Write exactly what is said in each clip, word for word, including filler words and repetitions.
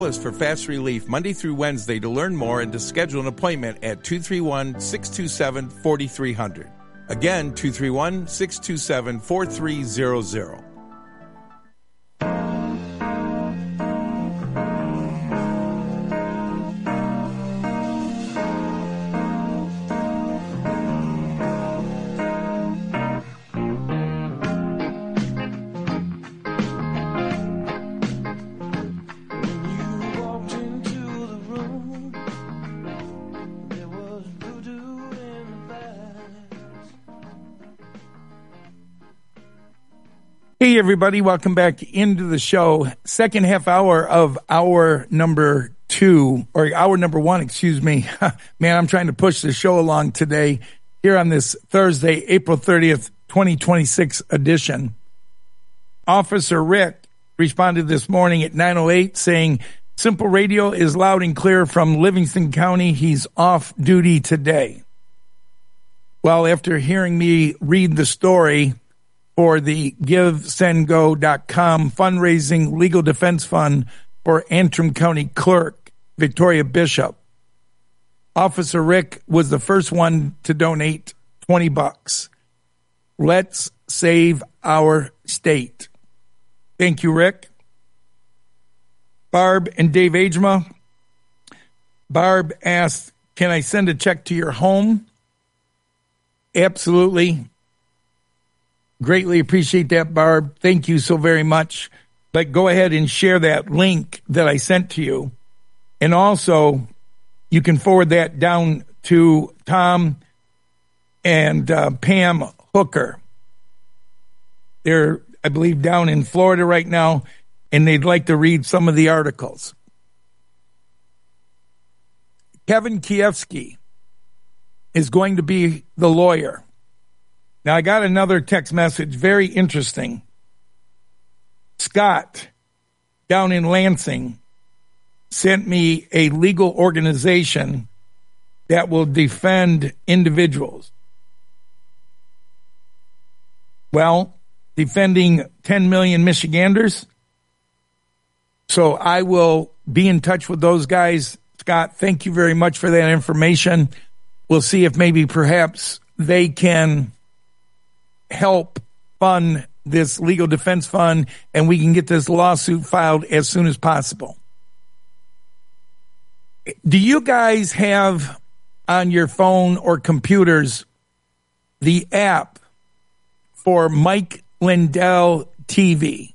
For fast relief Monday through Wednesday. To learn more and to schedule an appointment at two three one, six two seven, four three zero zero. Again, two three one, six two seven, four three zero zero. Hey, everybody. Welcome back into the show. Second half hour of hour number two, or hour number one, excuse me. Man, I'm trying to push the show along today here on this Thursday, April thirtieth, twenty twenty-six edition. Officer Rick responded this morning at nine oh eight saying, Simple Radio is loud and clear from Livingston County. He's off duty today. Well, after hearing me read the story for the give send go dot com fundraising legal defense fund for Antrim County Clerk Victoria Bishop, Officer Rick was the first one to donate twenty bucks. Let's save our state. Thank you, Rick. Barb and Dave Agema. Barb asked, can I send a check to your home? Absolutely. Greatly appreciate that, Barb. Thank you so very much. But go ahead and share that link that I sent to you. And also, you can forward that down to Tom and uh, Pam Hooker. They're, I believe, down in Florida right now, and they'd like to read some of the articles. Kevin Kiefsky is going to be the lawyer. Now, I got another text message, very interesting. Scott, down in Lansing, sent me a legal organization that will defend individuals. Well, defending ten million Michiganders. So I will be in touch with those guys. Scott, thank you very much for that information. We'll see if maybe perhaps they can help fund this legal defense fund and we can get this lawsuit filed as soon as possible. Do you guys have on your phone or computers the app for Mike Lindell T V?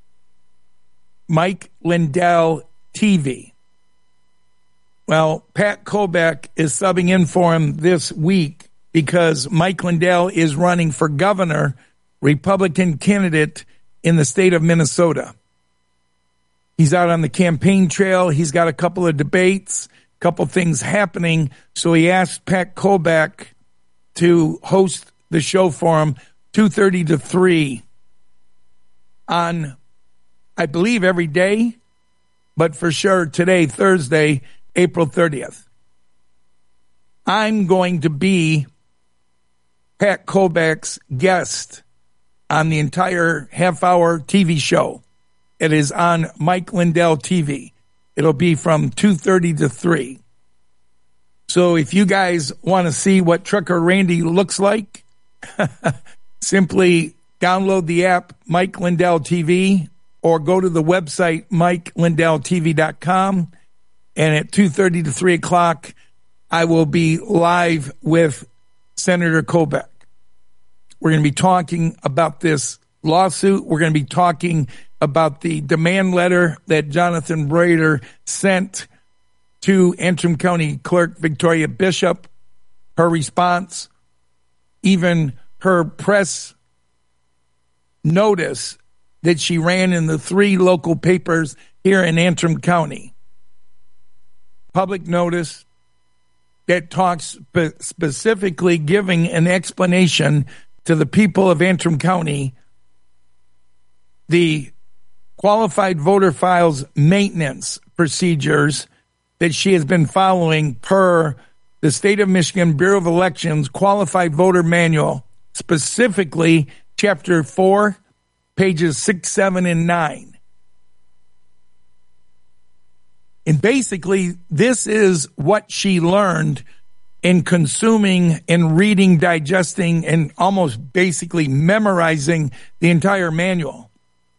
Mike Lindell T V. Well, Pat Kobach is subbing in for him this week because Mike Lindell is running for governor, Republican candidate in the state of Minnesota. He's out on the campaign trail. He's got a couple of debates, a couple things happening. So he asked Pat Kobach to host the show for him, two thirty to three on, I believe, every day, but for sure today, Thursday, April thirtieth. I'm going to be Pat Kobach's guest on the entire half-hour T V show. It is on Mike Lindell T V. It'll be from two thirty to three. So if you guys want to see what Trucker Randy looks like, simply download the app Mike Lindell T V or go to the website mike lindell t v dot com. And at two thirty to three o'clock, I will be live with Senator Kobach. We're going to be talking about this lawsuit. We're going to be talking about the demand letter that Jonathan Brader sent to Antrim County Clerk Victoria Bishop, her response, even her press notice that she ran in the three local papers here in Antrim County. Public notice that talks spe- specifically giving an explanation to the people of Antrim County the qualified voter files maintenance procedures that she has been following per the State of Michigan Bureau of Elections Qualified Voter Manual, specifically Chapter four, pages six, seven, and nine. And basically, this is what she learned in consuming and reading, digesting, and almost basically memorizing the entire manual.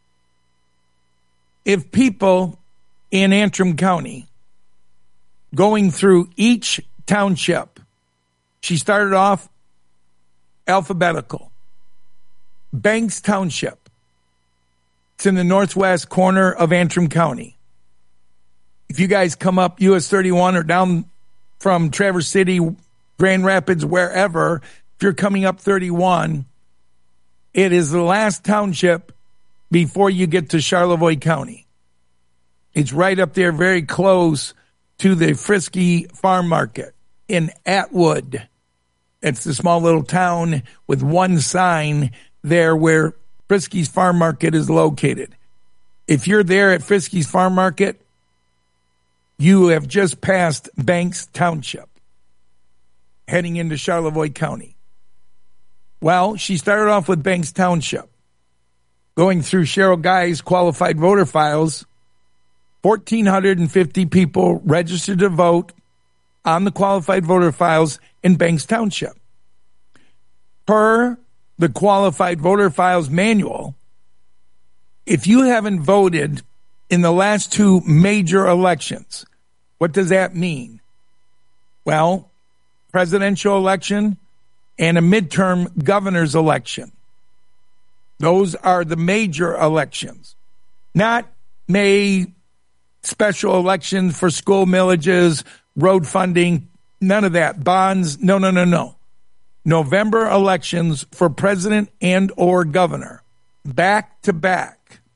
If people in Antrim County going through each township, she started off alphabetical. Banks Township. It's in the northwest corner of Antrim County. If you guys come up U S thirty-one or down from Traverse City, Grand Rapids, wherever, if you're coming up thirty-one, it is the last township before you get to Charlevoix County. It's right up there, very close to the Frisky Farm Market in Atwood. It's the small little town with one sign there where Frisky's Farm Market is located. If you're there at Frisky's Farm Market, you have just passed Banks Township, heading into Charlevoix County. Well, she started off with Banks Township, going through Cheryl Guy's qualified voter files. one thousand four hundred fifty people registered to vote on the qualified voter files in Banks Township. Per the qualified voter files manual, if you haven't voted in the last two major elections, what does that mean? Well, presidential election and a midterm governor's election. Those are the major elections, not May special elections for school millages, road funding, none of that. Bonds, no, no, no, no. November elections for president and or governor, back to back.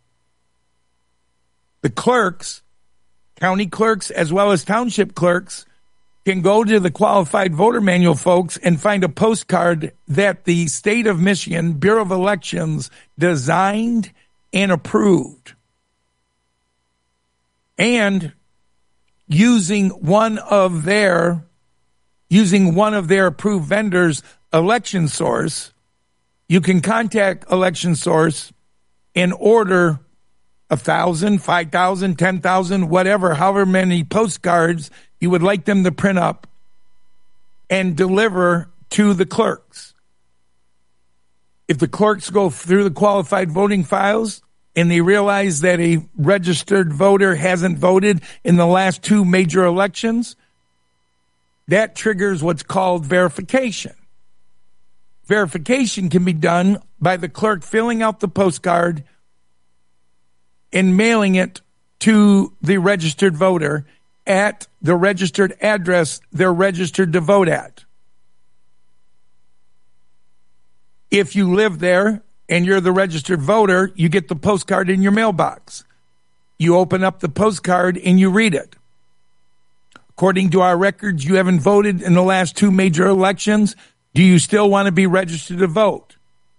The clerks, county clerks as well as township clerks, can go to the qualified voter manual, folks, and find a postcard that the state of Michigan Bureau of Elections designed and approved. And using one of their using one of their approved vendors, Election Source, you can contact Election Source and order a thousand, five thousand, ten thousand, whatever, however many postcards you would like them to print up and deliver to the clerks. If the clerks go through the qualified voting files and they realize that a registered voter hasn't voted in the last two major elections, that triggers what's called verification. Verification can be done by the clerk filling out the postcard and mailing it to the registered voter at the registered address they're registered to vote at. If you live there and you're the registered voter, you get the postcard in your mailbox. You open up the postcard and you read it. According to our records, you haven't voted in the last two major elections. Do you still want to be registered to vote?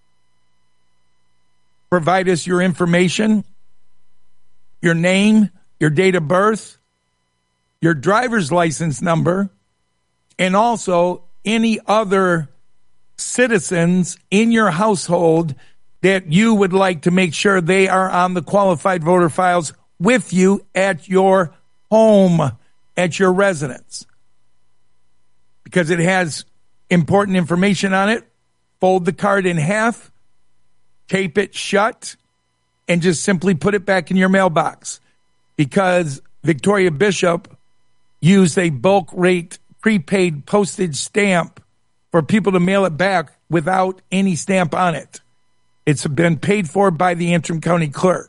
Provide us your information, your name, your date of birth, your driver's license number, and also any other citizens in your household that you would like to make sure they are on the qualified voter files with you at your home, at your residence. Because it has important information on it. Fold the card in half, tape it shut, and just simply put it back in your mailbox. Because Victoria Bishop used a bulk rate prepaid postage stamp for people to mail it back without any stamp on it. It's been paid for by the Antrim County Clerk.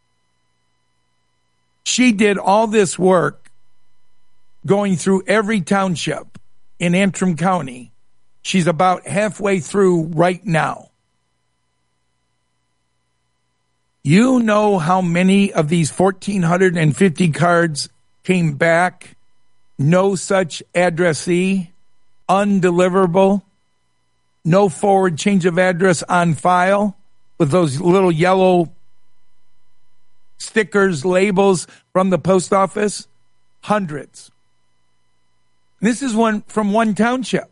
She did all this work going through every township in Antrim County. She's about halfway through right now. You know how many of these one thousand four hundred fifty cards came back? No such addressee, undeliverable, no forward change of address on file with those little yellow stickers, labels from the post office? Hundreds. This is one from one township.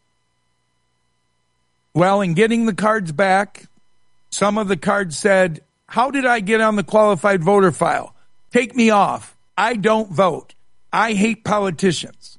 Well, in getting the cards back, some of the cards said, "How did I get on the qualified voter file? Take me off. I don't vote." I hate politicians.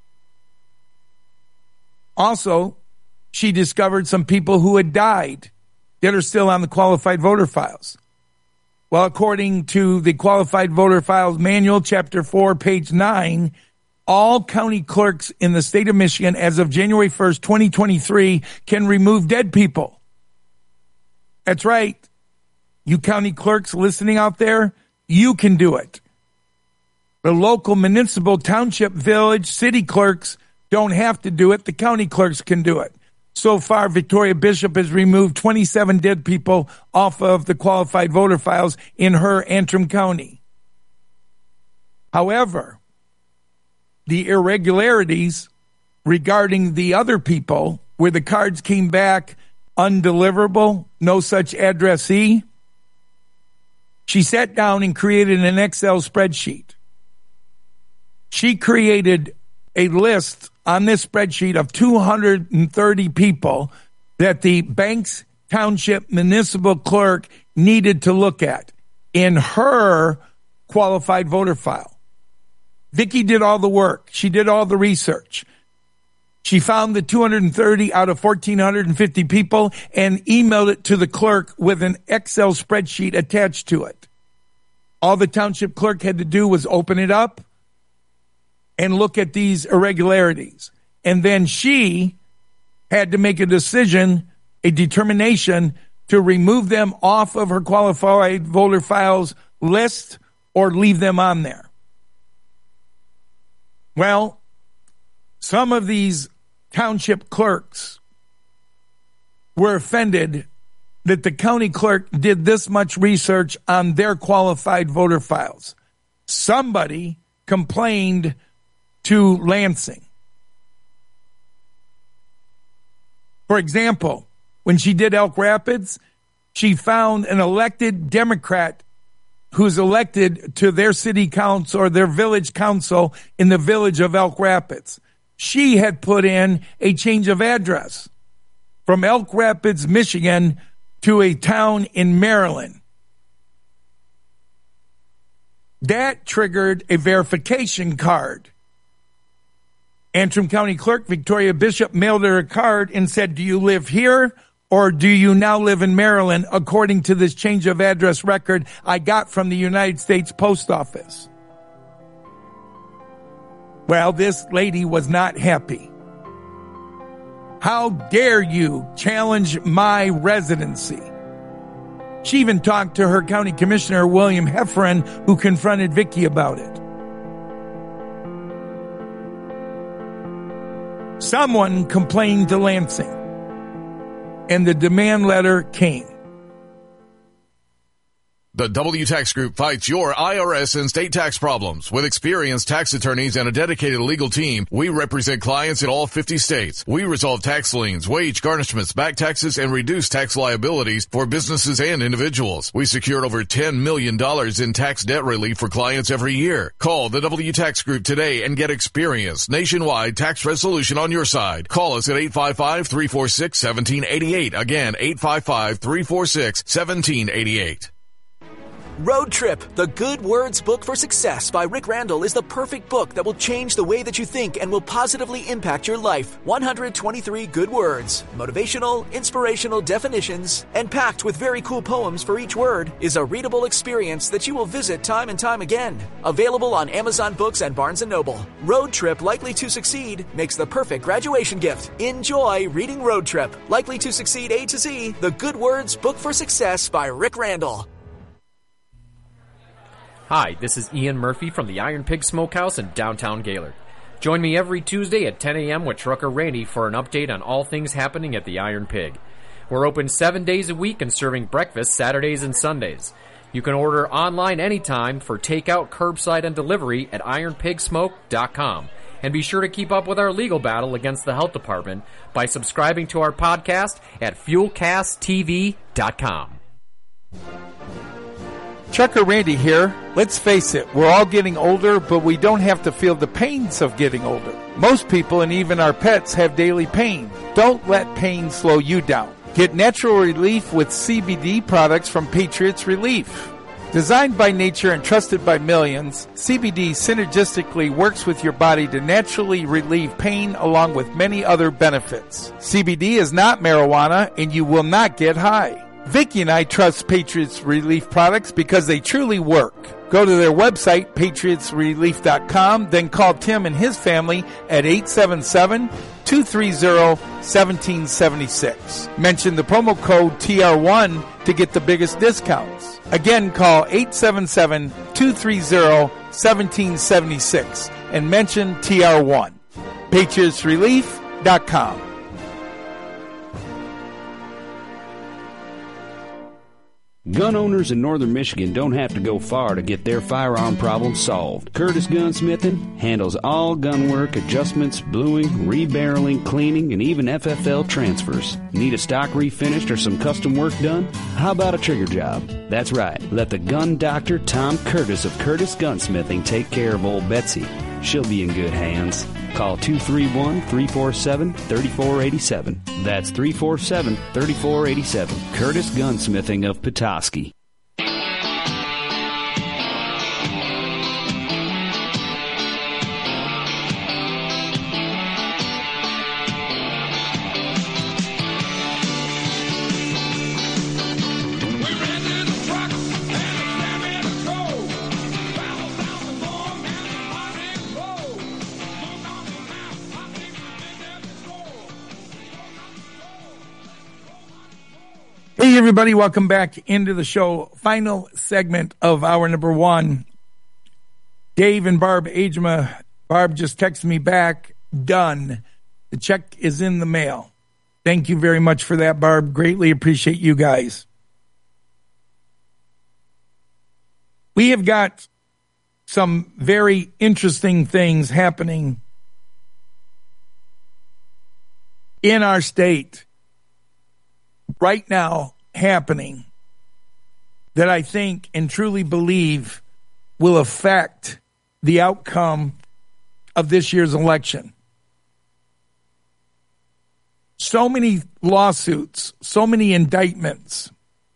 Also, she discovered some people who had died that are still on the qualified voter files. Well, according to the Qualified Voter Files Manual, Chapter four, page nine, all county clerks in the state of Michigan as of January first, twenty twenty-three can remove dead people. That's right. You county clerks listening out there, you can do it. The local municipal, township, village, city clerks don't have to do it. The county clerks can do it. So far, Victoria Bishop has removed twenty-seven dead people off of the qualified voter files in her Antrim County. However, the irregularities regarding the other people, where the cards came back undeliverable, no such addressee, she sat down and created an Excel spreadsheet. She created a list on this spreadsheet of two hundred thirty people that the Banks Township Municipal Clerk needed to look at in her qualified voter file. Vicki did all the work. She did all the research. She found the two hundred thirty out of one thousand four hundred fifty people and emailed it to the clerk with an Excel spreadsheet attached to it. All the township clerk had to do was open it up and look at these irregularities. And then she had to make a decision, a determination to remove them off of her qualified voter files list or leave them on there. Well, some of these township clerks were offended that the county clerk did this much research on their qualified voter files. Somebody complained to Lansing. For example, when she did Elk Rapids, she found an elected Democrat who's elected to their city council or their village council in the village of Elk Rapids. She had put in a change of address from Elk Rapids, Michigan, to a town in Maryland. That triggered a verification card. Antrim County Clerk Victoria Bishop mailed her a card and said, do you live here or do you now live in Maryland, according to this change of address record I got from the United States Post Office? Well, this lady was not happy. How dare you challenge my residency? She even talked to her county commissioner, William Hefferon, who confronted Vicki about it. Someone complained to Lansing, and the demand letter came. The W Tax Group fights your I R S and state tax problems. With experienced tax attorneys and a dedicated legal team, we represent clients in all fifty states. We resolve tax liens, wage garnishments, back taxes, and reduce tax liabilities for businesses and individuals. We secured over ten million dollars in tax debt relief for clients every year. Call the W Tax Group today and get experienced nationwide tax resolution on your side. Call us at eight five five, three four six, one seven eight eight. Again, eight five five, three four six, one seven eight eight. Road Trip, the Good Words Book for Success by Rick Randall is the perfect book that will change the way that you think and will positively impact your life. one hundred twenty-three good words, motivational, inspirational definitions, and packed with very cool poems for each word is a readable experience that you will visit time and time again. Available on Amazon Books and Barnes and Noble. Road Trip, Likely to Succeed makes the perfect graduation gift. Enjoy reading Road Trip, Likely to Succeed A to Z, the Good Words Book for Success by Rick Randall. Hi, this is Ian Murphy from the Iron Pig Smokehouse in downtown Gaylord. Join me every Tuesday at ten a.m. with Trucker Randy for an update on all things happening at the Iron Pig. We're open seven days a week and serving breakfast Saturdays and Sundays. You can order online anytime for takeout, curbside, and delivery at iron pig smoke dot com. And be sure to keep up with our legal battle against the health department by subscribing to our podcast at fuel cast t v dot com. Trucker Randy here. Let's face it, we're all getting older, but we don't have to feel the pains of getting older. Most people and even our pets have daily pain. Don't let pain slow you down. Get natural relief with C B D products from Patriots Relief. Designed by nature and trusted by millions, C B D synergistically works with your body to naturally relieve pain along with many other benefits. C B D is not marijuana and you will not get high. Vicky and I trust Patriots Relief products because they truly work. Go to their website, patriots relief dot com, then call Tim and his family at eight seven seven, two three zero, one seven seven six. Mention the promo code T R one to get the biggest discounts. Again, call eight seven seven, two three zero, one seven seven six and mention T R one. patriots relief dot com. Gun owners in northern Michigan don't have to go far to get their firearm problems solved. Curtis Gunsmithing handles all gun work, adjustments, bluing, rebarreling, cleaning, and even F F L transfers. Need a stock refinished or some custom work done? How about a trigger job? That's right. Let the gun doctor Tom Curtis of Curtis Gunsmithing take care of old Betsy. She'll be in good hands. Call two three one, three four seven, three four eight seven. That's three four seven, three four eight seven. Curtis Gunsmithing of Petoskey. Hey, everybody, welcome back into the show. Final segment of hour number one. Dave and Barb Ajma. Barb just texted me back. Done. The check is in the mail. Thank you very much for that, Barb. Greatly appreciate you guys. We have got some very interesting things happening in our state right now, happening that I think and truly believe will affect the outcome of this year's election. So many lawsuits, so many indictments.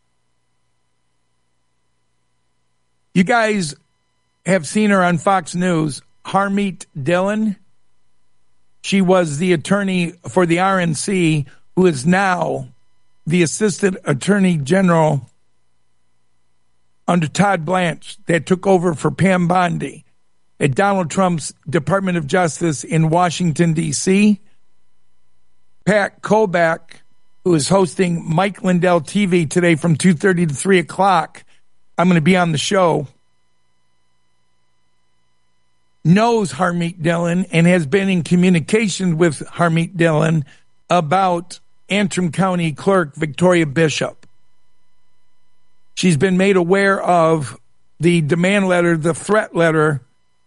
You guys have seen her on Fox News, Harmeet Dillon. She was the attorney for the R N C, who is now the Assistant Attorney General under Todd Blanche that took over for Pam Bondi at Donald Trump's Department of Justice in Washington, D C Pat Kobach, who is hosting Mike Lindell T V today from two thirty to three o'clock. I'm going to be on the show. Knows Harmeet Dillon and has been in communication with Harmeet Dillon about Antrim County Clerk Victoria Bishop. She's been made aware of the demand letter, the threat letter.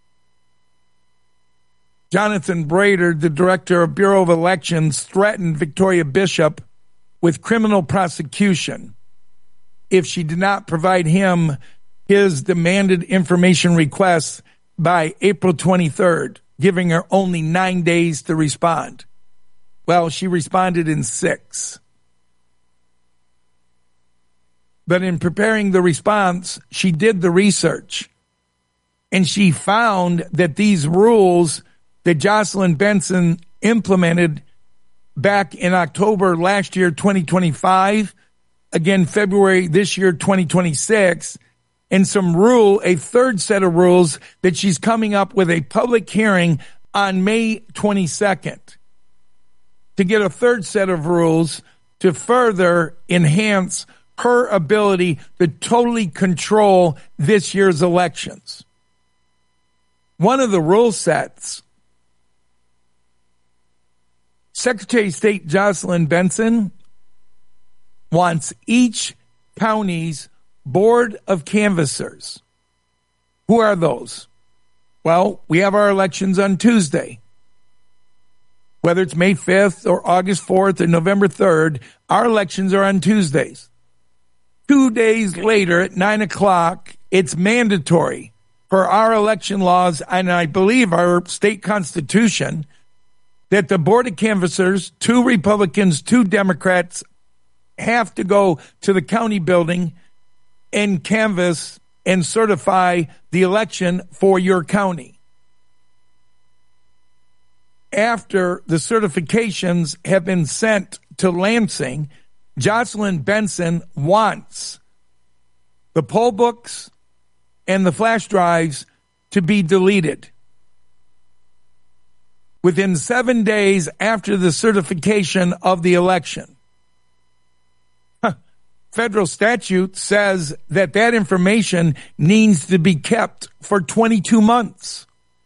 Jonathan Brader, the director of Bureau of Elections, threatened Victoria Bishop with criminal prosecution if she did not provide him his demanded information requests by April twenty-third, giving her only nine days to respond. Well, she responded in six. But in preparing the response, she did the research. And she found that these rules that Jocelyn Benson implemented back in October last year, twenty twenty-five, again, February this year, twenty twenty-six, and some rule, a third set of rules that she's coming up with a public hearing on May twenty-second. To get a third set of rules to further enhance her ability to totally control this year's elections. One of the rule sets, Secretary of State Jocelyn Benson wants each county's board of canvassers. Who are those? Well, we have our elections on Tuesday. Whether it's May fifth or August fourth or November third, our elections are on Tuesdays. Two days later at nine o'clock, it's mandatory for our election laws, and I believe our state constitution, that the Board of Canvassers, two Republicans, two Democrats, have to go to the county building and canvass and certify the election for your county. After the certifications have been sent to Lansing, Jocelyn Benson wants the poll books and the flash drives to be deleted. Within seven days after the certification of the election. Huh. Federal statute says that that information needs to be kept for twenty-two months.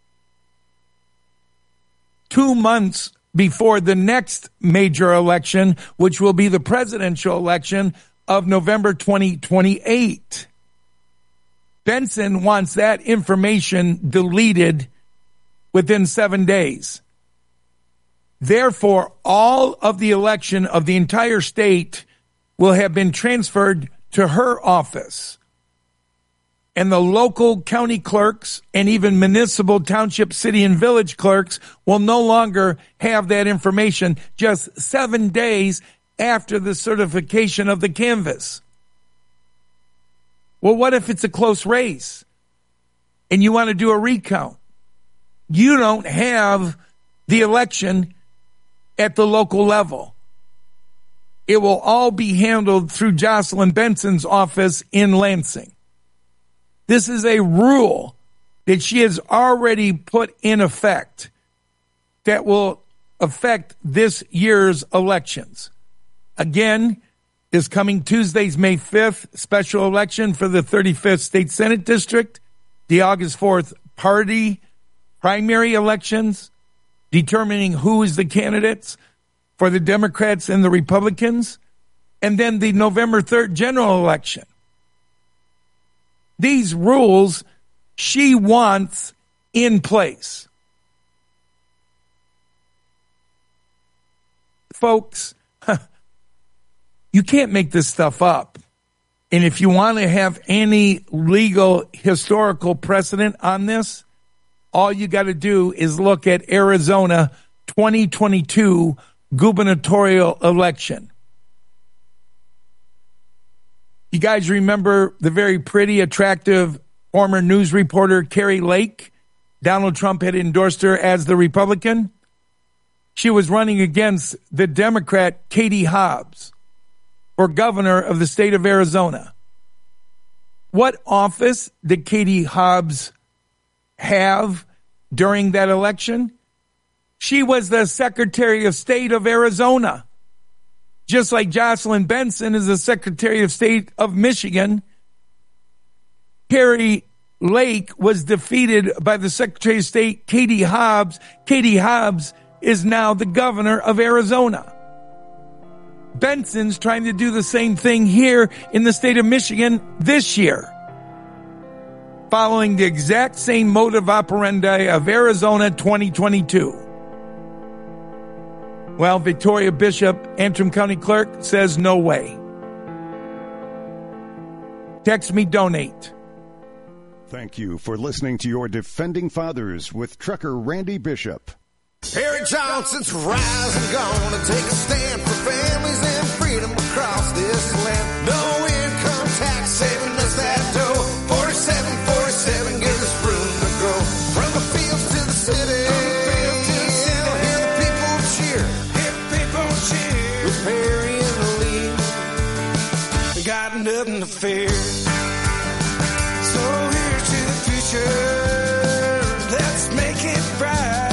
Two months before the next major election, which will be the presidential election of November twenty twenty-eight. Benson wants that information deleted within seven days. Therefore, all of the election of the entire state will have been transferred to her office. And the local county clerks and even municipal, township, city, and village clerks will no longer have that information just seven days after the certification of the canvass. Well, what if it's a close race and you want to do a recount? You don't have the election at the local level. It will all be handled through Jocelyn Benson's office in Lansing. This is a rule that she has already put in effect that will affect this year's elections. Again, this coming Tuesday's May fifth special election for the thirty-fifth State Senate District, the August fourth party primary elections, determining who is the candidates for the Democrats and the Republicans, and then the November third general election. These rules she wants in place. Folks, you can't make this stuff up. And if you want to have any legal historical precedent on this, all you got to do is look at Arizona twenty twenty-two gubernatorial election. You guys remember the very pretty, attractive former news reporter Kari Lake? Donald Trump had endorsed her as the Republican. She was running against the Democrat Katie Hobbs for governor of the state of Arizona. What office did Katie Hobbs have during that election? She was the Secretary of State of Arizona. Just like Jocelyn Benson is the Secretary of State of Michigan, Kari Lake was defeated by the Secretary of State, Katie Hobbs. Katie Hobbs is now the governor of Arizona. Benson's trying to do the same thing here in the state of Michigan this year, following the exact same modus operandi of Arizona twenty twenty-two. Well, Victoria Bishop, Antrim County Clerk, says no way. Text me, donate. Thank you for listening to your Defending Fathers with Trucker Randy Bishop. Eric Johnson's rising, gonna take a stand for families and freedom across this land. No income tax saving us that dough. forty-seven forty-seven gives us room to grow. From the fields to the city, hear the people cheer. Hear the people cheer. With Perry and the lead, we got nothing to fear. So here's to the future. Let's make it bright.